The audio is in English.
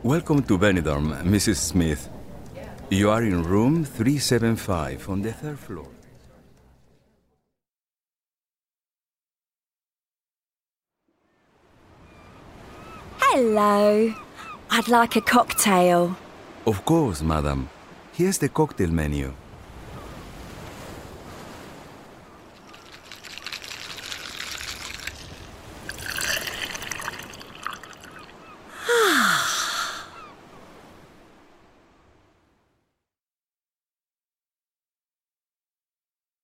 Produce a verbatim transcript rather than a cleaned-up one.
Welcome to Benidorm, Missus Smith. You are in room three seventy-five on the third floor. Hello. I'd like a cocktail. Of course, madam. Here's the cocktail menu.